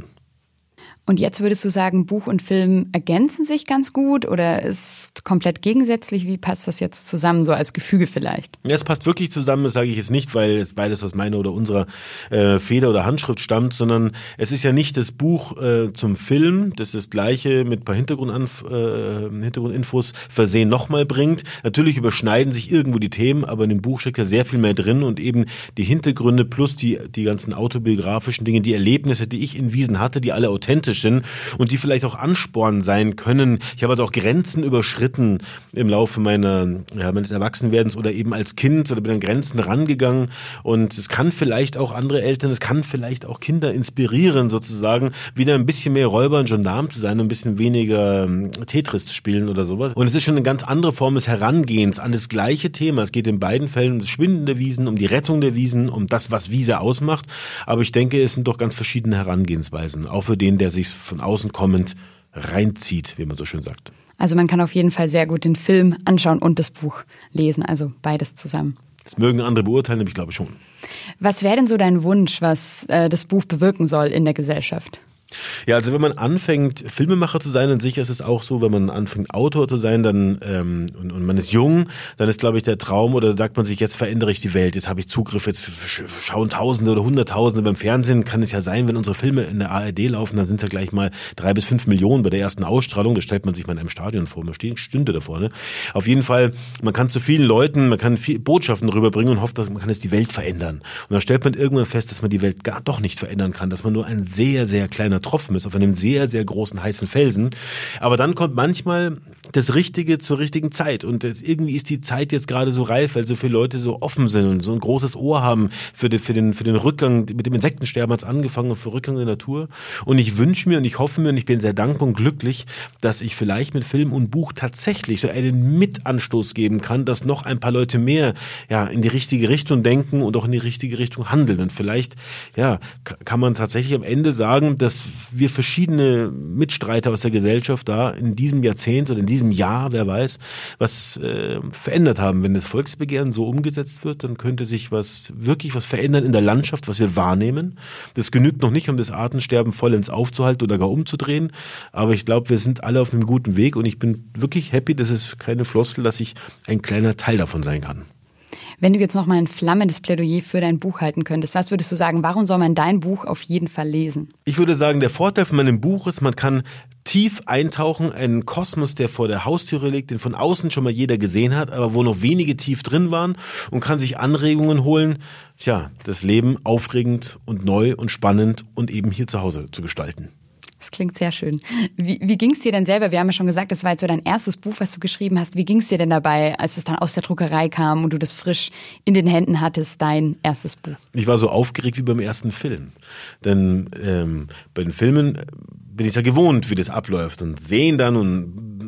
Und jetzt würdest du sagen, Buch und Film ergänzen sich ganz gut oder ist komplett gegensätzlich? Wie passt das jetzt zusammen, so als Gefüge vielleicht? Ja, es passt wirklich zusammen, das sage ich jetzt nicht, weil es beides aus meiner oder unserer äh, Feder oder Handschrift stammt, sondern es ist ja nicht das Buch äh, zum Film, das das Gleiche mit ein paar Hintergrundanf- äh, Hintergrundinfos versehen nochmal bringt. Natürlich überschneiden sich irgendwo die Themen, aber in dem Buch steckt ja sehr viel mehr drin und eben die Hintergründe plus die, die ganzen autobiografischen Dinge, die Erlebnisse, die ich in Wiesen hatte, die alle authentisch sind und die vielleicht auch Ansporn sein können. Ich habe also auch Grenzen überschritten im Laufe meiner, ja, meines Erwachsenwerdens oder eben als Kind oder bin an Grenzen rangegangen und es kann vielleicht auch andere Eltern, es kann vielleicht auch Kinder inspirieren sozusagen, wieder ein bisschen mehr Räuber und Gendarm zu sein und ein bisschen weniger ähm, Tetris zu spielen oder sowas. Und es ist schon eine ganz andere Form des Herangehens an das gleiche Thema. Es geht in beiden Fällen um das Schwinden der Wiesen, um die Rettung der Wiesen, um das, was Wiese ausmacht. Aber ich denke, es sind doch ganz verschiedene Herangehensweisen, auch für den, der sich von außen kommend reinzieht, wie man so schön sagt. Also man kann auf jeden Fall sehr gut den Film anschauen und das Buch lesen, also beides zusammen. Das mögen andere beurteilen, aber ich glaube schon. Was wäre denn so dein Wunsch, was äh, das Buch bewirken soll in der Gesellschaft? Ja, also wenn man anfängt, Filmemacher zu sein, dann sicher ist es auch so, wenn man anfängt, Autor zu sein, dann ähm, und, und man ist jung, dann ist, glaube ich, der Traum oder sagt man sich, jetzt verändere ich die Welt, jetzt habe ich Zugriff, jetzt schauen Tausende oder Hunderttausende beim Fernsehen, kann es ja sein, wenn unsere Filme in der A R D laufen, dann sind es ja gleich mal drei bis fünf Millionen bei der ersten Ausstrahlung, das stellt man sich mal in einem Stadion vor, man steht, stünde da vorne. Auf jeden Fall, man kann zu vielen Leuten, man kann viel Botschaften rüberbringen und hofft, dass man kann jetzt die Welt verändern. Und dann stellt man irgendwann fest, dass man die Welt gar doch nicht verändern kann, dass man nur ein sehr, sehr kleiner Tropfen ist auf einem sehr, sehr großen heißen Felsen. Aber dann kommt manchmal das Richtige zur richtigen Zeit und das, irgendwie ist die Zeit jetzt gerade so reif, weil so viele Leute so offen sind und so ein großes Ohr haben für den, für den, für den Rückgang, mit dem Insektensterben hat es angefangen und für Rückgang der Natur. Und ich wünsche mir und ich hoffe mir und ich bin sehr dankbar und glücklich, dass ich vielleicht mit Film und Buch tatsächlich so einen Mitanstoß geben kann, dass noch ein paar Leute mehr ja in die richtige Richtung denken und auch in die richtige Richtung handeln. Und vielleicht ja kann man tatsächlich am Ende sagen, dass wir verschiedene Mitstreiter aus der Gesellschaft da in diesem Jahrzehnt oder in diesem Jahr, wer weiß, was äh, verändert haben. Wenn das Volksbegehren so umgesetzt wird, dann könnte sich was wirklich was verändern in der Landschaft, was wir wahrnehmen. Das genügt noch nicht, um das Artensterben vollends aufzuhalten oder gar umzudrehen. Aber ich glaube, wir sind alle auf einem guten Weg und ich bin wirklich happy, das ist keine Floskel, dass ich ein kleiner Teil davon sein kann. Wenn du jetzt noch mal ein flammendes Plädoyer für dein Buch halten könntest, was würdest du sagen, warum soll man dein Buch auf jeden Fall lesen? Ich würde sagen, der Vorteil von meinem Buch ist, man kann tief eintauchen, einen Kosmos, der vor der Haustüre liegt, den von außen schon mal jeder gesehen hat, aber wo noch wenige tief drin waren und kann sich Anregungen holen, tja, das Leben aufregend und neu und spannend und eben hier zu Hause zu gestalten. Das klingt sehr schön. Wie, wie ging es dir denn selber? Wir haben ja schon gesagt, das war jetzt so dein erstes Buch, was du geschrieben hast. Wie ging es dir denn dabei, als es dann aus der Druckerei kam und du das frisch in den Händen hattest, dein erstes Buch? Ich war so aufgeregt wie beim ersten Film. Denn ähm, bei den Filmen bin ich ja gewohnt, wie das abläuft und sehen dann und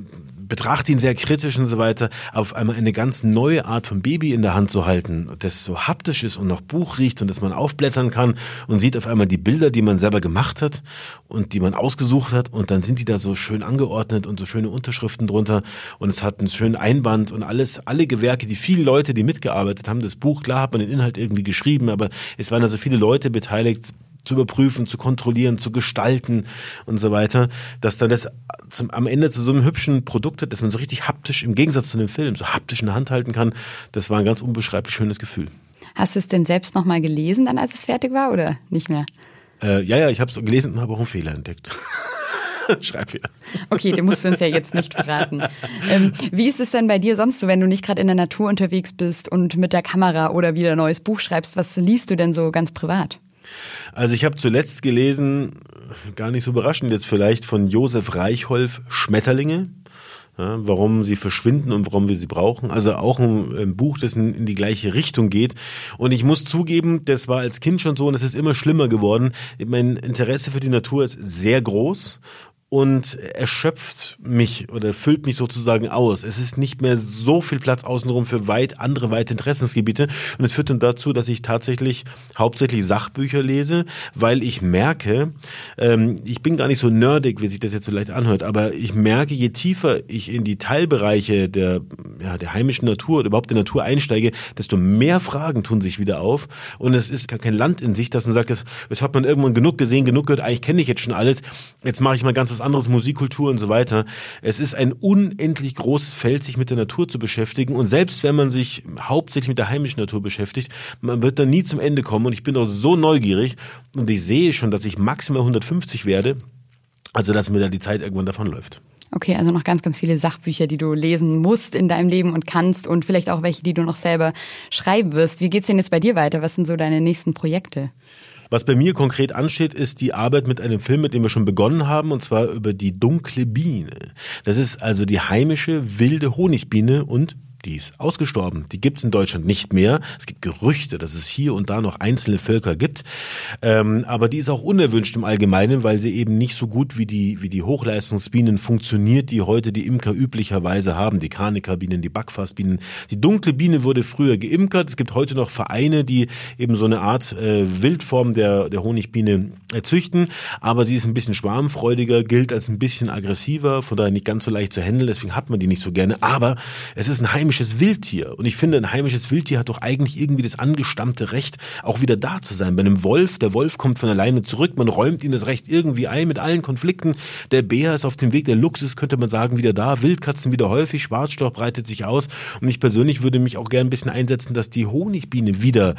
betrachte ihn sehr kritisch und so weiter, auf einmal eine ganz neue Art von Baby in der Hand zu halten, das so haptisch ist und nach Buch riecht und das man aufblättern kann und sieht auf einmal die Bilder, die man selber gemacht hat und die man ausgesucht hat und dann sind die da so schön angeordnet und so schöne Unterschriften drunter und es hat einen schönen Einband und alles, alle Gewerke, die vielen Leute, die mitgearbeitet haben, das Buch, klar hat man den Inhalt irgendwie geschrieben, aber es waren also viele Leute beteiligt, zu überprüfen, zu kontrollieren, zu gestalten und so weiter, dass dann das zum, am Ende zu so einem hübschen Produkt hat, dass man so richtig haptisch, im Gegensatz zu dem Film, so haptisch in der Hand halten kann. Das war ein ganz unbeschreiblich schönes Gefühl. Hast du es denn selbst nochmal gelesen, dann als es fertig war oder nicht mehr? Äh, ja, ja, ich habe es gelesen und habe auch einen Fehler entdeckt. Schreibfehler. Okay, den musst du uns ja jetzt nicht verraten. Ähm, wie ist es denn bei dir sonst so, wenn du nicht gerade in der Natur unterwegs bist und mit der Kamera oder wieder ein neues Buch schreibst? Was liest du denn so ganz privat? Also ich habe zuletzt gelesen, gar nicht so überraschend jetzt vielleicht, von Josef Reichholf Schmetterlinge. Ja, warum sie verschwinden und warum wir sie brauchen. Also auch ein, ein Buch, das in, in die gleiche Richtung geht. Und ich muss zugeben, das war als Kind schon so und es ist immer schlimmer geworden. Mein Interesse für die Natur ist sehr groß. Und erschöpft mich oder füllt mich sozusagen aus. Es ist nicht mehr so viel Platz außenrum für weit andere weite Interessensgebiete und es führt dann dazu, dass ich tatsächlich hauptsächlich Sachbücher lese, weil ich merke, ähm, ich bin gar nicht so nerdig, wie sich das jetzt so leicht anhört, aber ich merke, je tiefer ich in die Teilbereiche der, ja, der heimischen Natur oder überhaupt der Natur einsteige, desto mehr Fragen tun sich wieder auf und es ist gar kein Land in sich, dass man sagt, jetzt, jetzt hat man irgendwann genug gesehen, genug gehört, eigentlich kenne ich jetzt schon alles, jetzt mache ich mal ganz was anderes, Musikkultur und so weiter. Es ist ein unendlich großes Feld, sich mit der Natur zu beschäftigen und selbst wenn man sich hauptsächlich mit der heimischen Natur beschäftigt, man wird dann nie zum Ende kommen und ich bin auch so neugierig und ich sehe schon, dass ich maximal hundertfünfzig werde, also dass mir da die Zeit irgendwann davonläuft. Okay, also noch ganz, ganz viele Sachbücher, die du lesen musst in deinem Leben und kannst und vielleicht auch welche, die du noch selber schreiben wirst. Wie geht's denn jetzt bei dir weiter? Was sind so deine nächsten Projekte? Was bei mir konkret ansteht, ist die Arbeit mit einem Film, mit dem wir schon begonnen haben, und zwar über die dunkle Biene. Das ist also die heimische wilde Honigbiene und die ist ausgestorben. Die gibt es in Deutschland nicht mehr. Es gibt Gerüchte, dass es hier und da noch einzelne Völker gibt. Ähm, aber die ist auch unerwünscht im Allgemeinen, weil sie eben nicht so gut wie die, wie die Hochleistungsbienen funktioniert, die heute die Imker üblicherweise haben. Die Karnekerbienen, die Backfassbienen. Die dunkle Biene wurde früher geimpkert. Es gibt heute noch Vereine, die eben so eine Art äh, Wildform der, der Honigbiene äh, züchten. Aber sie ist ein bisschen schwarmfreudiger, gilt als ein bisschen aggressiver, von daher nicht ganz so leicht zu handeln. Deswegen hat man die nicht so gerne. Aber es ist ein heimisches Wildtier. Und ich finde, ein heimisches Wildtier hat doch eigentlich irgendwie das angestammte Recht, auch wieder da zu sein. Bei einem Wolf, der Wolf kommt von alleine zurück, man räumt ihm das Recht irgendwie ein mit allen Konflikten. Der Bär ist auf dem Weg, der Luchs ist, könnte man sagen, wieder da. Wildkatzen wieder häufig, Schwarzstorch breitet sich aus. Und ich persönlich würde mich auch gerne ein bisschen einsetzen, dass die Honigbiene wieder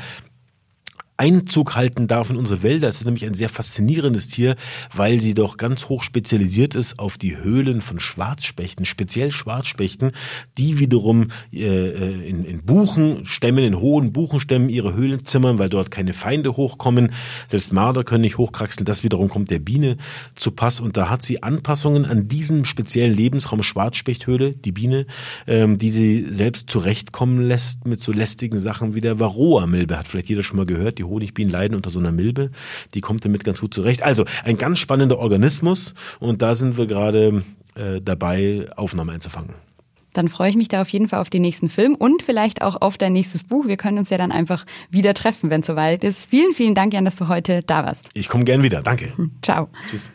Einzug halten darf in unsere Wälder. Es ist nämlich ein sehr faszinierendes Tier, weil sie doch ganz hoch spezialisiert ist auf die Höhlen von Schwarzspechten, speziell Schwarzspechten, die wiederum äh, in, in Buchenstämmen, in hohen Buchenstämmen ihre Höhlen zimmern, weil dort keine Feinde hochkommen. Selbst Marder können nicht hochkraxeln. Das wiederum kommt der Biene zu Pass und da hat sie Anpassungen an diesem speziellen Lebensraum Schwarzspechthöhle, die Biene, ähm, die sie selbst zurechtkommen lässt mit so lästigen Sachen wie der Varroa-Milbe. Hat vielleicht jeder schon mal gehört, die Honigbienen leiden unter so einer Milbe, die kommt damit ganz gut zurecht. Also ein ganz spannender Organismus und da sind wir gerade äh, dabei, Aufnahmen einzufangen. Dann freue ich mich da auf jeden Fall auf den nächsten Film und vielleicht auch auf dein nächstes Buch. Wir können uns ja dann einfach wieder treffen, wenn es soweit ist. Vielen, vielen Dank, Jan, dass du heute da warst. Ich komme gern wieder. Danke. Ciao. Tschüss.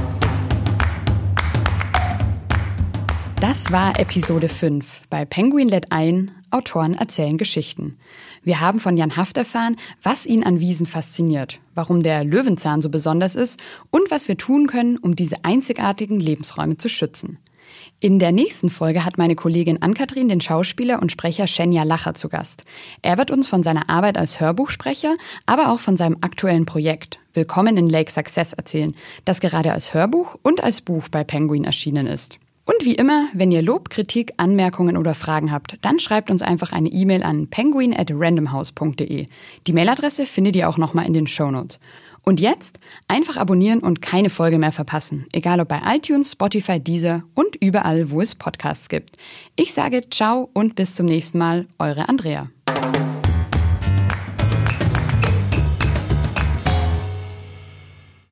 Das war Episode fünf. Bei Penguin lädt ein, Autoren erzählen Geschichten. Wir haben von Jan Haft erfahren, was ihn an Wiesen fasziniert, warum der Löwenzahn so besonders ist und was wir tun können, um diese einzigartigen Lebensräume zu schützen. In der nächsten Folge hat meine Kollegin Ann-Kathrin den Schauspieler und Sprecher Shenya Lacher zu Gast. Er wird uns von seiner Arbeit als Hörbuchsprecher, aber auch von seinem aktuellen Projekt Willkommen in Lake Success erzählen, das gerade als Hörbuch und als Buch bei Penguin erschienen ist. Und wie immer, wenn ihr Lob, Kritik, Anmerkungen oder Fragen habt, dann schreibt uns einfach eine E-Mail an penguin at randomhouse punkt de. Die Mailadresse findet ihr auch nochmal in den Shownotes. Und jetzt einfach abonnieren und keine Folge mehr verpassen. Egal ob bei iTunes, Spotify, Deezer und überall, wo es Podcasts gibt. Ich sage ciao und bis zum nächsten Mal, eure Andrea.